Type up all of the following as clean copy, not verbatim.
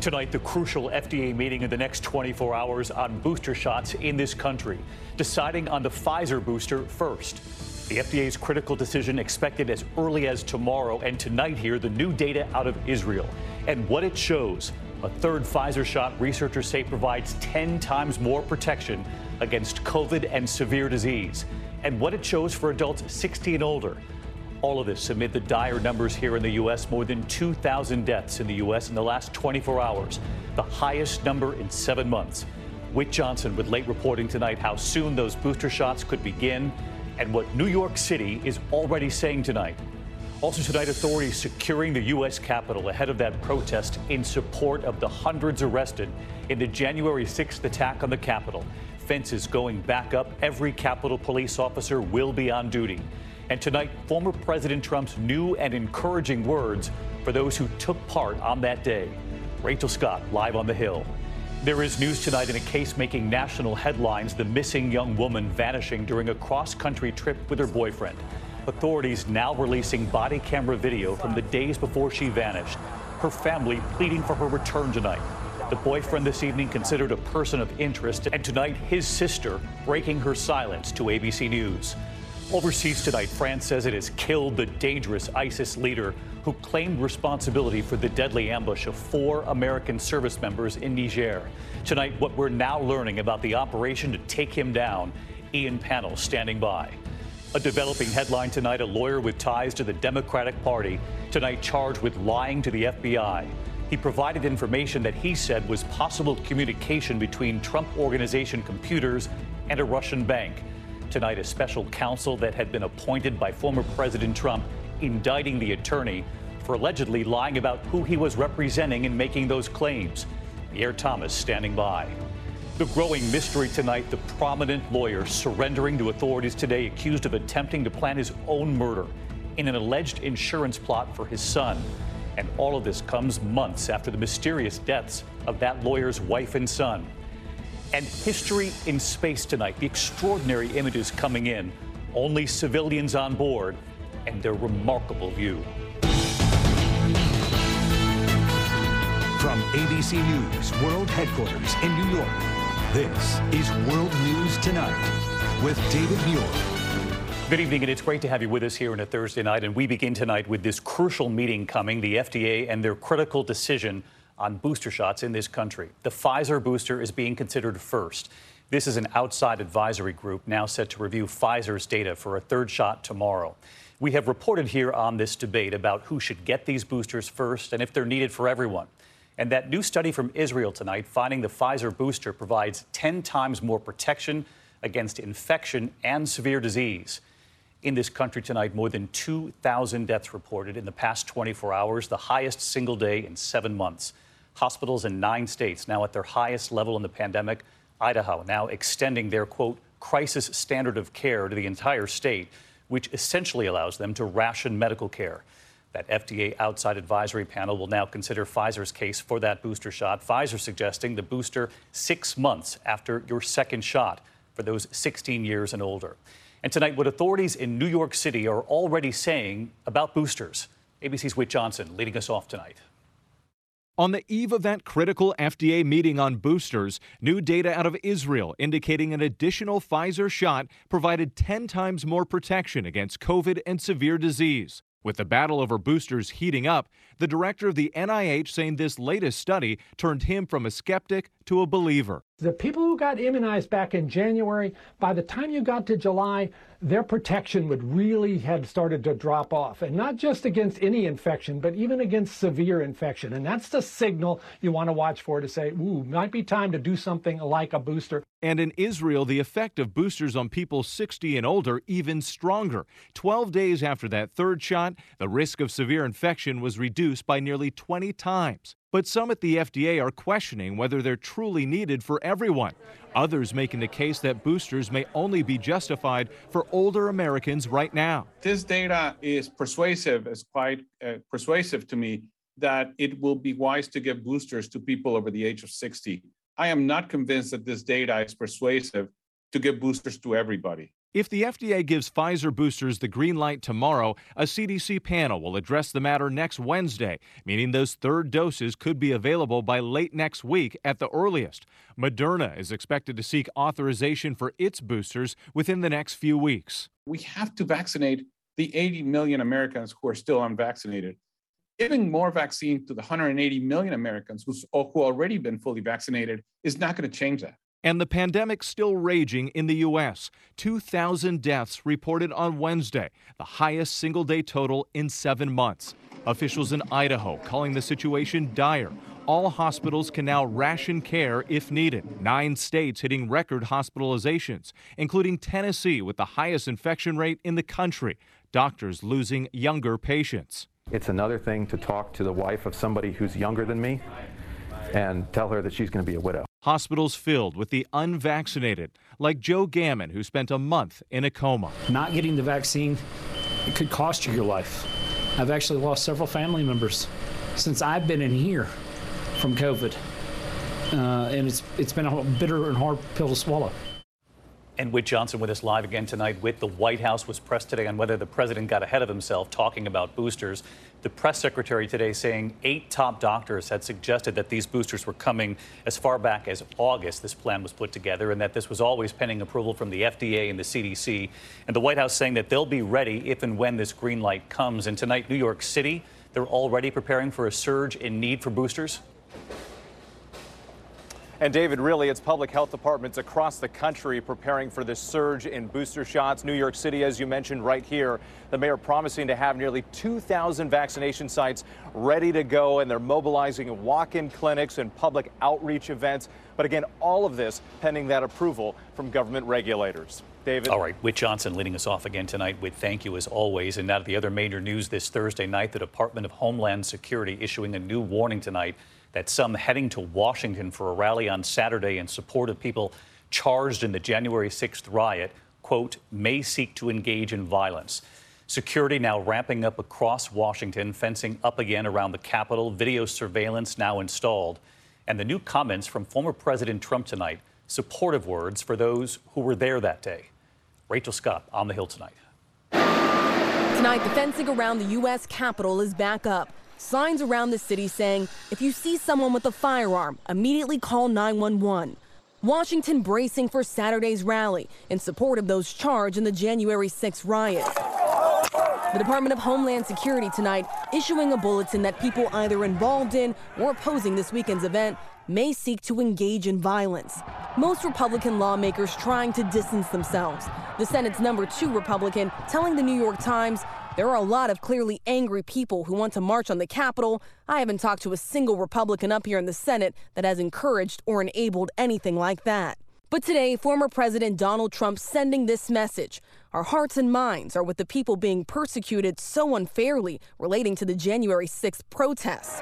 Tonight, the crucial FDA meeting in the next 24 hours on booster shots in this country, deciding on the Pfizer booster first. The FDA's critical decision expected as early as tomorrow, and tonight here, the new data out of Israel and what it shows. A third Pfizer shot, researchers say, provides 10 times more protection against COVID and severe disease, and what it shows for adults 60 and older. All of this amid the dire numbers here in the U.S. More than 2,000 deaths in the U.S. in the last 24 hours, the highest number in 7 months. Whit Johnson with late reporting tonight how soon those booster shots could begin and what New York City is already saying tonight. Also tonight, authorities securing the U.S. Capitol ahead of that protest in support of the hundreds arrested in the January 6th attack on the Capitol. Fences going back up. Every Capitol police officer will be on duty. And tonight, former President Trump's new and encouraging words for those who took part on that day. Rachel Scott, live on the Hill. There is news tonight in a case making national headlines, the missing young woman vanishing during a cross-country trip with her boyfriend. Authorities now releasing body camera video from the days before she vanished. Her family pleading for her return tonight. The boyfriend this evening considered a person of interest, and tonight his sister breaking her silence to ABC News. Overseas tonight, France says it has killed the dangerous ISIS leader who claimed responsibility for the deadly ambush of 4 American service members in Niger. Tonight, what we're now learning about the operation to take him down. Ian Pannell standing by. A developing headline tonight, a lawyer with ties to the Democratic Party tonight charged with lying to the FBI. He provided information that he said was possible communication between Trump Organization computers and a Russian bank. Tonight, a special counsel that had been appointed by former President Trump indicting the attorney for allegedly lying about who he was representing in making those claims. Pierre Thomas standing by. The growing mystery tonight, the prominent lawyer surrendering to authorities today, accused of attempting to plan his own murder in an alleged insurance plot for his son. And all of this comes months after the mysterious deaths of that lawyer's wife and son. And history in space tonight, the extraordinary images coming in, only civilians on board, and their remarkable view. From ABC News World Headquarters in New York, this is World News Tonight with David Muir. Good evening, and it's great to have you with us here on a Thursday night. And we begin tonight with this crucial meeting coming, the FDA and their critical decision on booster shots in this country. The Pfizer booster is being considered first. This is an outside advisory group now set to review Pfizer's data for a third shot tomorrow. We have reported here on this debate about who should get these boosters first and if they're needed for everyone. And that new study from Israel tonight finding the Pfizer booster provides 10 times more protection against infection and severe disease. In this country tonight, more than 2,000 deaths reported in the past 24 hours, the highest single day in 7 months. Hospitals in 9 states now at their highest level in the pandemic. Idaho now extending their, quote, crisis standard of care to the entire state, which essentially allows them to ration medical care. That FDA outside advisory panel will now consider Pfizer's case for that booster shot. Pfizer suggesting the booster 6 months after your second shot for those 16 years and older. And tonight, what authorities in New York City are already saying about boosters. ABC's Whit Johnson leading us off tonight. On the eve of that critical FDA meeting on boosters, new data out of Israel indicating an additional Pfizer shot provided 10 times more protection against COVID and severe disease. With the battle over boosters heating up, the director of the NIH saying this latest study turned him from a skeptic to a believer. The people who got immunized back in January, by the time you got to July, their protection would really have started to drop off. And not just against any infection, but even against severe infection. And that's the signal you want to watch for to say, ooh, might be time to do something like a booster. And in Israel, the effect of boosters on people 60 and older even stronger. 12 days after that third shot, the risk of severe infection was reduced by nearly 20 times. But some at the FDA are questioning whether they're truly needed for everyone. Others making the case that boosters may only be justified for older Americans right now. This data is persuasive, is quite persuasive to me that it will be wise to give boosters to people over the age of 60. I am not convinced that this data is persuasive to give boosters to everybody. If the FDA gives Pfizer boosters the green light tomorrow, a CDC panel will address the matter next Wednesday, meaning those third doses could be available by late next week at the earliest. Moderna is expected to seek authorization for its boosters within the next few weeks. We have to vaccinate the 80 million Americans who are still unvaccinated. Giving more vaccine to the 180 million Americans who already been fully vaccinated is not going to change that. And the pandemic's still raging in the U.S. 2,000 deaths reported on Wednesday, the highest single-day total in 7 months. Officials in Idaho calling the situation dire. All hospitals can now ration care if needed. 9 states hitting record hospitalizations, including Tennessee with the highest infection rate in the country. Doctors losing younger patients. It's another thing to talk to the wife of somebody who's younger than me and tell her that she's going to be a widow. Hospitals filled with the unvaccinated, like Joe Gammon, who spent a month in a coma. Not getting the vaccine, it could cost you your life. I've actually lost several family members since I've been in here from COVID, and it's been a bitter and hard pill to swallow. And Whit Johnson with us live again tonight. Whit, the White House was pressed today on whether the president got ahead of himself talking about boosters. The press secretary today saying 8 top doctors had suggested that these boosters were coming as far back as August. This plan was put together and that this was always pending approval from the FDA and the CDC. And the White House saying that they'll be ready if and when this green light comes. And tonight, New York City, they're already preparing for a surge in need for boosters. And David, really, it's public health departments across the country preparing for this surge in booster shots. New York City, as you mentioned right here, the mayor promising to have nearly 2,000 vaccination sites ready to go, and they're mobilizing walk-in clinics and public outreach events. But again, all of this pending that approval from government regulators. David. All right, Whit Johnson leading us off again tonight. Whit, thank you as always. And now to the other major news this Thursday night, the Department of Homeland Security issuing a new warning tonight that some heading to Washington for a rally on Saturday in support of people charged in the January 6th riot, quote, may seek to engage in violence. Security now ramping up across Washington, fencing up again around the Capitol, video surveillance now installed. And the new comments from former President Trump tonight, supportive words for those who were there that day. Rachel Scott on the Hill tonight. Tonight, the fencing around the U.S. Capitol is back up. Signs around the city saying, if you see someone with a firearm, immediately call 911. Washington bracing for Saturday's rally in support of those charged in the January 6th riot. The Department of Homeland Security tonight issuing a bulletin that people either involved in or opposing this weekend's event may seek to engage in violence. Most Republican lawmakers trying to distance themselves. The Senate's #2 Republican telling the New York Times, there are a lot of clearly angry people who want to march on the Capitol. I haven't talked to a single Republican up here in the Senate that has encouraged or enabled anything like that. But today, former President Donald Trump sending this message. Our hearts and minds are with the people being persecuted so unfairly relating to the January 6th protests.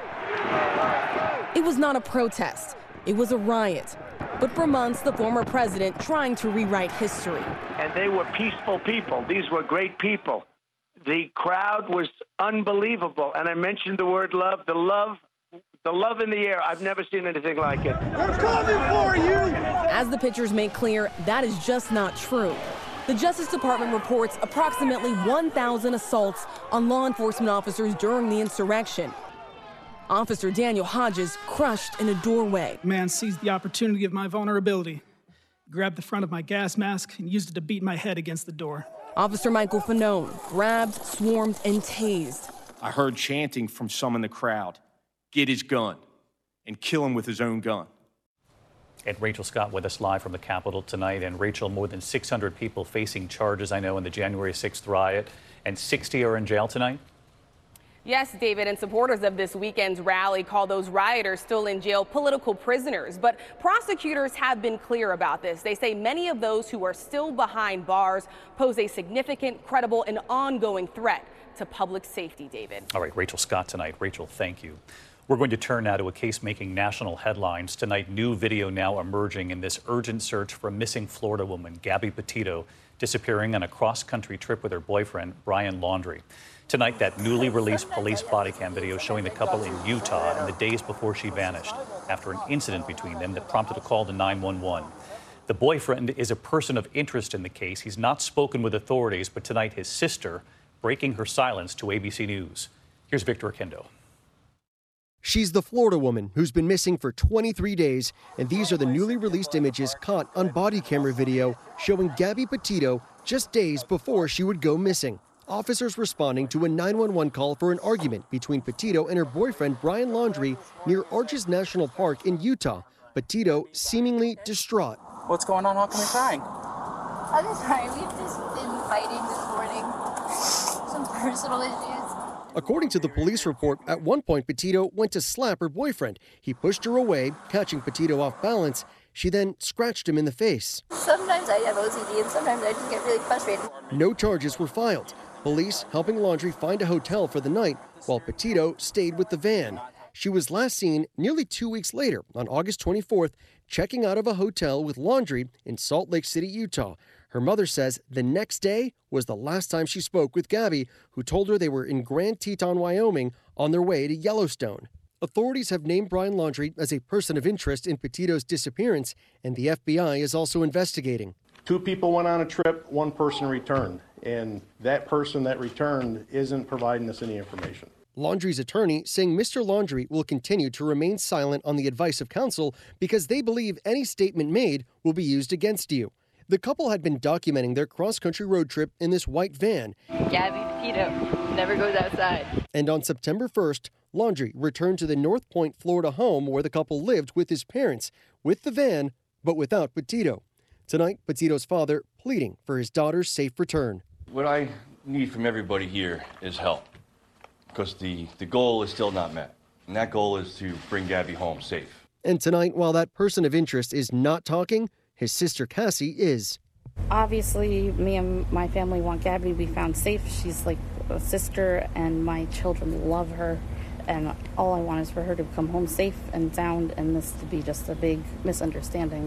It was not a protest. It was a riot. But for months, the former president trying to rewrite history. And they were peaceful people. These were great people. The crowd was unbelievable. And I mentioned the word love, the love in the air. I've never seen anything like it. We're coming for you! As the pictures make clear, that is just not true. The Justice Department reports approximately 1,000 assaults on law enforcement officers during the insurrection. Officer Daniel Hodges crushed in a doorway. Man seized the opportunity of my vulnerability, grabbed the front of my gas mask, and used it to beat my head against the door. Officer Michael Fanone grabbed, swarmed, and tased. I heard chanting from some in the crowd, get his gun, and kill him with his own gun. And Rachel Scott with us live from the Capitol tonight. And Rachel, more than 600 people facing charges, I know, in the January 6th riot, and 60 are in jail tonight? Yes, David, and supporters of this weekend's rally call those rioters still in jail political prisoners. But prosecutors have been clear about this. They say many of those who are still behind bars pose a significant, credible, and ongoing threat to public safety, David. All right, Rachel Scott tonight. Rachel, thank you. We're going to turn now to a case making national headlines tonight. New video now emerging in this urgent search for a missing Florida woman, Gabby Petito, disappearing on a cross-country trip with her boyfriend, Brian Laundrie. Tonight, that newly released police body cam video showing the couple in Utah in the days before she vanished after an incident between them that prompted a call to 911. The boyfriend is a person of interest in the case. He's not spoken with authorities, but tonight his sister breaking her silence to ABC News. Here's Victor Oquendo. She's the Florida woman who's been missing for 23 days, and these are the newly released images caught on body camera video showing Gabby Petito just days before she would go missing. Officers responding to a 911 call for an argument between Petito and her boyfriend Brian Laundrie near Arches National Park in Utah. Petito seemingly distraught. What's going on? How come you're crying? I'm sorry, we've just been fighting this morning. Some personal issues. According to the police report, at one point Petito went to slap her boyfriend. He pushed her away, catching Petito off balance. She then scratched him in the face. Sometimes I have OCD and sometimes I just get really frustrated. No charges were filed. Police helping Laundrie find a hotel for the night while Petito stayed with the van. She was last seen nearly 2 weeks later on August 24th, checking out of a hotel with Laundrie in Salt Lake City, Utah. Her mother says the next day was the last time she spoke with Gabby, who told her they were in Grand Teton, Wyoming, on their way to Yellowstone. Authorities have named Brian Laundrie as a person of interest in Petito's disappearance, and the FBI is also investigating. 2 people went on a trip, 1 person returned, and that person that returned isn't providing us any information. Laundrie's attorney saying Mr. Laundrie will continue to remain silent on the advice of counsel because they believe any statement made will be used against you. The couple had been documenting their cross-country road trip in this white van. Gabby Petito never goes outside. And on September 1st, Laundrie returned to the North Point, Florida home where the couple lived with his parents, with the van, but without Petito. Tonight, Petito's father pleading for his daughter's safe return. What I need from everybody here is help, because the goal is still not met. And that goal is to bring Gabby home safe. And tonight, while that person of interest is not talking, his sister Cassie is. Obviously, me and my family want Gabby to be found safe. She's like a sister, and my children love her. And all I want is for her to come home safe and sound, and this to be just a big misunderstanding.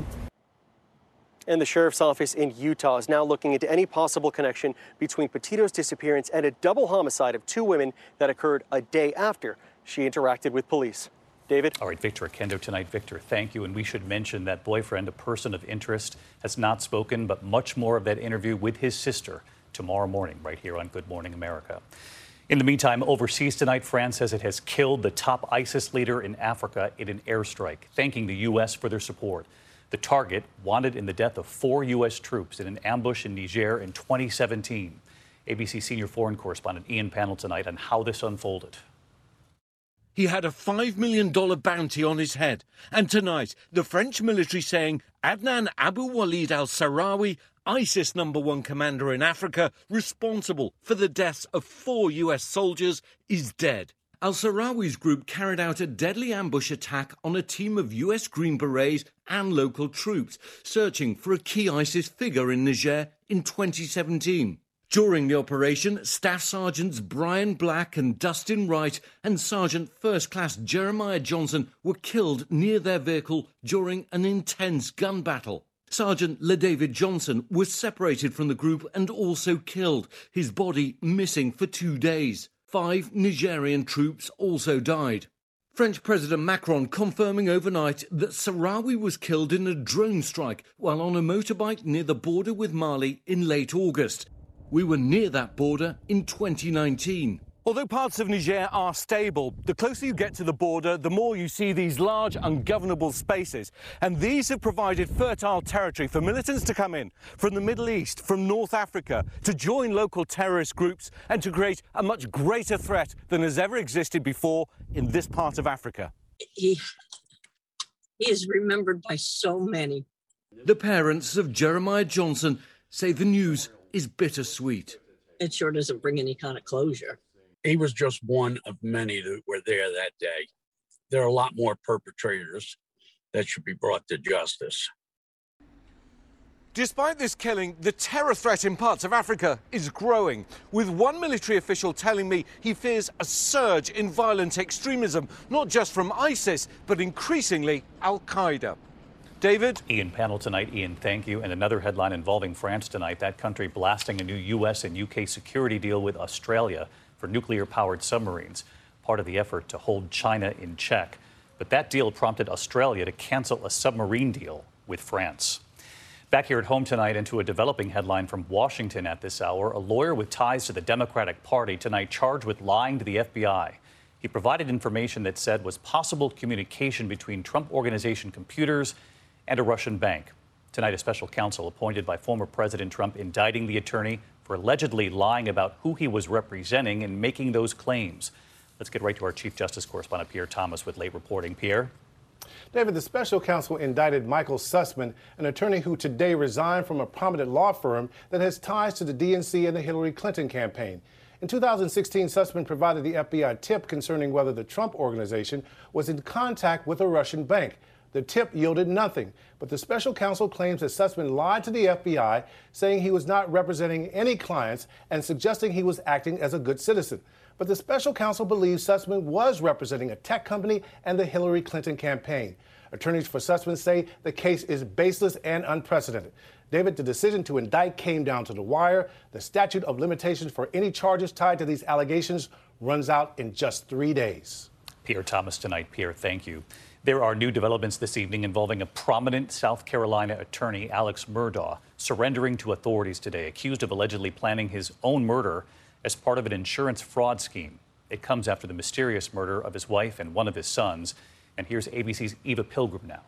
And the sheriff's office in Utah is now looking into any possible connection between Petito's disappearance and a double homicide of 2 women that occurred a day after she interacted with police. David? All right, Victor Oquendo tonight. Victor, thank you. And we should mention that boyfriend, a person of interest, has not spoken, but much more of that interview with his sister tomorrow morning right here on Good Morning America. In the meantime, overseas tonight, France says it has killed the top ISIS leader in Africa in an airstrike, thanking the U.S. for their support. The target wanted in the death of 4 U.S. troops in an ambush in Niger in 2017. ABC senior foreign correspondent Ian Pannell tonight on how this unfolded. He had a $5 million bounty on his head. And tonight, the French military saying Adnan Abu Walid al-Sahrawi, ISIS #1 commander in Africa, responsible for the deaths of 4 U.S. soldiers, is dead. Al-Sahrawi's group carried out a deadly ambush attack on a team of U.S. Green Berets and local troops, searching for a key ISIS figure in Niger in 2017. During the operation, Staff Sergeants Brian Black and Dustin Wright and Sergeant First Class Jeremiah Johnson were killed near their vehicle during an intense gun battle. Sergeant LeDavid Johnson was separated from the group and also killed, his body missing for 2 days. 5 Nigerian troops also died. French President Macron confirming overnight that Sahrawi was killed in a drone strike while on a motorbike near the border with Mali in late August. We were near that border in 2019. Although parts of Niger are stable, the closer you get to the border, the more you see these large, ungovernable spaces. And these have provided fertile territory for militants to come in from the Middle East, from North Africa, to join local terrorist groups and to create a much greater threat than has ever existed before in this part of Africa. He is remembered by so many. The parents of Jeremiah Johnson say the news is bittersweet. It sure doesn't bring any kind of closure. He was just one of many that were there that day. There are a lot more perpetrators that should be brought to justice. Despite this killing, the terror threat in parts of Africa is growing, with one military official telling me he fears a surge in violent extremism, not just from ISIS, but increasingly Al-Qaeda. David? Ian Pannell tonight. Ian, thank you. And another headline involving France tonight, that country blasting a new U.S. and U.K. security deal with Australia for nuclear-powered submarines, part of the effort to hold China in check. But that deal prompted Australia to cancel a submarine deal with France. Back here at home tonight, into a developing headline from Washington at this hour, a lawyer with ties to the Democratic Party tonight charged with lying to the FBI. He provided information that said was possible communication between Trump Organization computers and a Russian bank. Tonight, a special counsel appointed by former President Trump indicting the attorney for allegedly lying about who he was representing and making those claims. Let's get right to our Chief Justice correspondent, Pierre Thomas, with late reporting. Pierre? David, the special counsel indicted Michael Sussman, an attorney who today resigned from a prominent law firm that has ties to the DNC and the Hillary Clinton campaign. In 2016, Sussman provided the FBI tip concerning whether the Trump Organization was in contact with a Russian bank. The tip yielded nothing, but the special counsel claims that Sussman lied to the FBI, saying he was not representing any clients and suggesting he was acting as a good citizen. But the special counsel believes Sussman was representing a tech company and the Hillary Clinton campaign. Attorneys for Sussman say the case is baseless and unprecedented. David, the decision to indict came down to the wire. The statute of limitations for any charges tied to these allegations runs out in just 3 days. Pierre Thomas tonight. Pierre, thank you. There are new developments this evening involving a prominent South Carolina attorney, Alex Murdaugh, surrendering to authorities today, accused of allegedly planning his own murder as part of an insurance fraud scheme. It comes after the mysterious murder of his wife and one of his sons. And here's ABC's Eva Pilgrim now.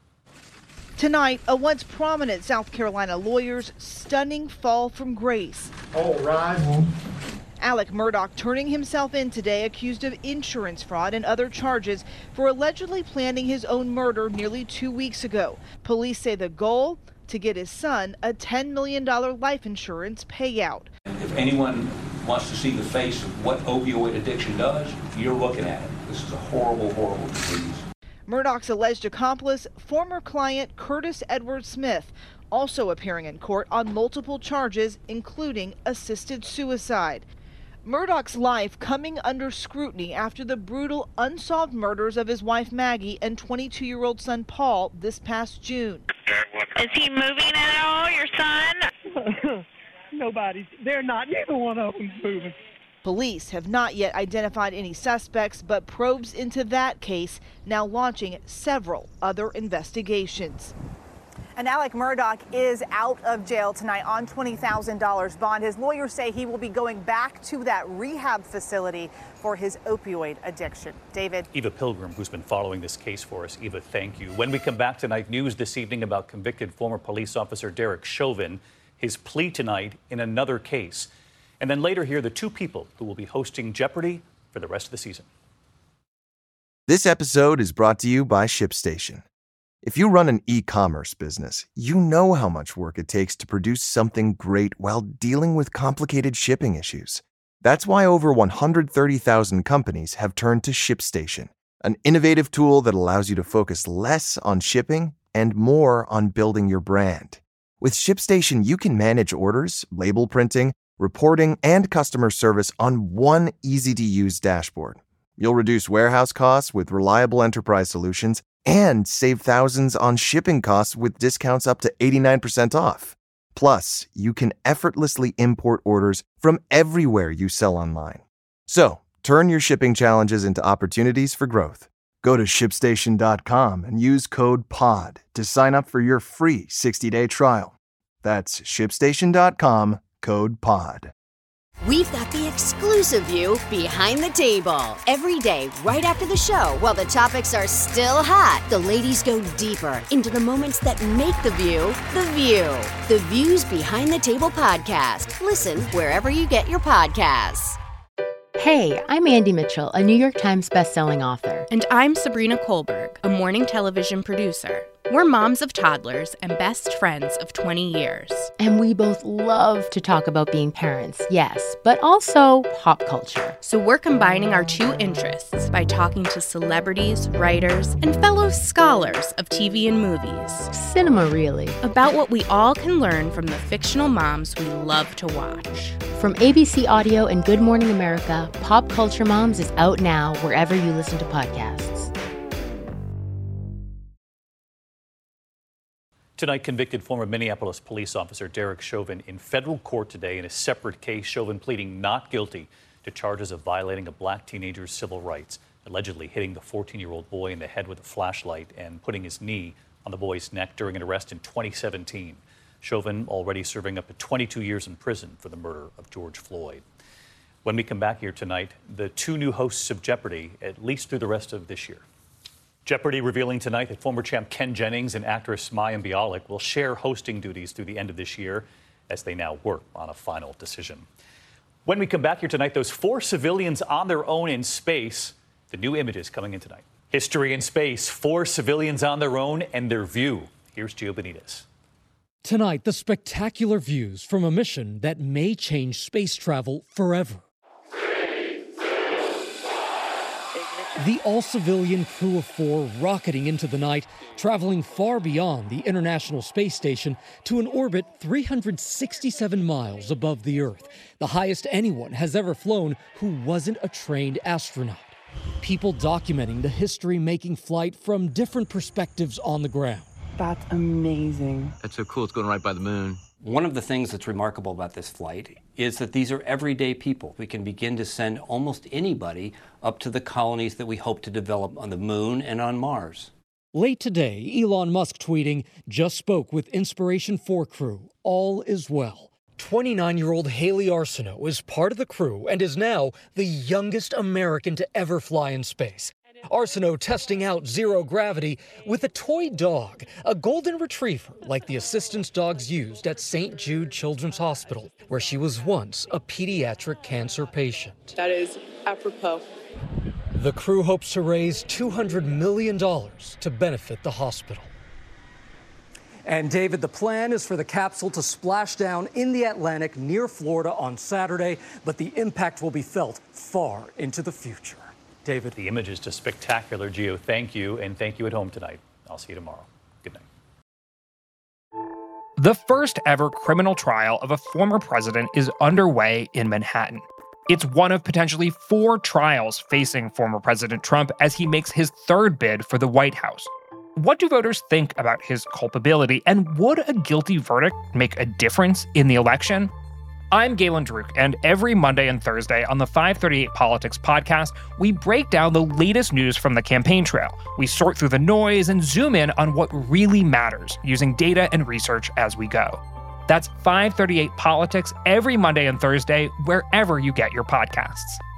Tonight, a once prominent South Carolina lawyer's stunning fall from grace. All right. Alex Murdaugh turning himself in today, accused of insurance fraud and other charges for allegedly planning his own murder nearly 2 weeks ago. Police say the goal, to get his son a $10 million life insurance payout. If anyone wants to see the face of what opioid addiction does, you're looking at it. This is a horrible, horrible disease. Murdaugh's alleged accomplice, former client Curtis Edward Smith, also appearing in court on multiple charges, including assisted suicide. Murdaugh's life coming under scrutiny after the brutal, unsolved murders of his wife Maggie and 22-year-old son Paul this past June. Is he moving at all, your son? Nobody. They're not. Neither one of them's moving. Police have not yet identified any suspects, but probes into that case now launching several other investigations. And Alex Murdaugh is out of jail tonight on $20,000 bond. His lawyers say he will be going back to that rehab facility for his opioid addiction. David. Eva Pilgrim, who's been following this case for us. Eva, thank you. When we come back tonight, news this evening about convicted former police officer Derek Chauvin, his plea tonight in another case. And then later here, the two people who will be hosting Jeopardy for the rest of the season. This episode is brought to you by ShipStation. If you run an e-commerce business, you know how much work it takes to produce something great while dealing with complicated shipping issues. That's why over 130,000 companies have turned to ShipStation, an innovative tool that allows you to focus less on shipping and more on building your brand. With ShipStation, you can manage orders, label printing, reporting, and customer service on one easy-to-use dashboard. You'll reduce warehouse costs with reliable enterprise solutions and save thousands on shipping costs with discounts up to 89% off. Plus, you can effortlessly import orders from everywhere you sell online. So, turn your shipping challenges into opportunities for growth. Go to ShipStation.com and use code POD to sign up for your free 60-day trial. That's ShipStation.com, code POD. We've got the exclusive view behind the table. Every day, right after the show, while the topics are still hot, the ladies go deeper into the moments that make the View the View. The Views Behind the Table podcast. Listen wherever you get your podcasts. Hey, I'm Andy Mitchell, a New York Times bestselling author. And I'm Sabrina Kohlberg, a morning television producer. We're moms of toddlers and best friends of 20 years. And we both love to talk about being parents, yes, but also pop culture. So we're combining our two interests by talking to celebrities, writers, and fellow scholars of TV and movies. Cinema, really. About what we all can learn from the fictional moms we love to watch. From ABC Audio and Good Morning America, Pop Culture Moms is out now wherever you listen to podcasts. Tonight, convicted former Minneapolis police officer Derek Chauvin in federal court today in a separate case. Chauvin pleading not guilty to charges of violating a black teenager's civil rights, allegedly hitting the 14-year-old boy in the head with a flashlight and putting his knee on the boy's neck during an arrest in 2017. Chauvin already serving up to 22 years in prison for the murder of George Floyd. When we come back here tonight, the two new hosts of Jeopardy, at least through the rest of this year. Jeopardy revealing tonight that former champ Ken Jennings and actress Mayim Bialik will share hosting duties through the end of this year as they now work on a final decision. When we come back here tonight, those 4 civilians on their own in space, the new images coming in tonight. History in space, 4 civilians on their own and their view. Here's Gio Benitez. Tonight, the spectacular views from a mission that may change space travel forever. The all-civilian crew of 4 rocketing into the night, traveling far beyond the International Space Station to an orbit 367 miles above the Earth, the highest anyone has ever flown who wasn't a trained astronaut. People documenting the history-making flight from different perspectives on the ground. That's amazing. That's so cool. It's going right by the moon. One of the things that's remarkable about this flight is that these are everyday people. We can begin to send almost anybody up to the colonies that we hope to develop on the moon and on Mars. Late today, Elon Musk tweeting, just spoke with Inspiration 4 crew. All is well. 29-year-old Haley Arsenault is part of the crew and is now the youngest American to ever fly in space. Arsenault testing out zero gravity with a toy dog, a golden retriever like the assistance dogs used at St. Jude Children's Hospital, where she was once a pediatric cancer patient. That is apropos. The crew hopes to raise $200 million to benefit the hospital. And David, the plan is for the capsule to splash down in the Atlantic near Florida on Saturday, but the impact will be felt far into the future. David. The image is just spectacular, Gio. Thank you, and thank you at home tonight. I'll see you tomorrow. Good night. The first ever criminal trial of a former president is underway in Manhattan. It's one of potentially 4 trials facing former President Trump as he makes his 3rd bid for the White House. What do voters think about his culpability, and would a guilty verdict make a difference in the election? I'm Galen Druk, and every Monday and Thursday on the 538 Politics podcast, we break down the latest news from the campaign trail. We sort through the noise and zoom in on what really matters, using data and research as we go. That's 538 Politics every Monday and Thursday, wherever you get your podcasts.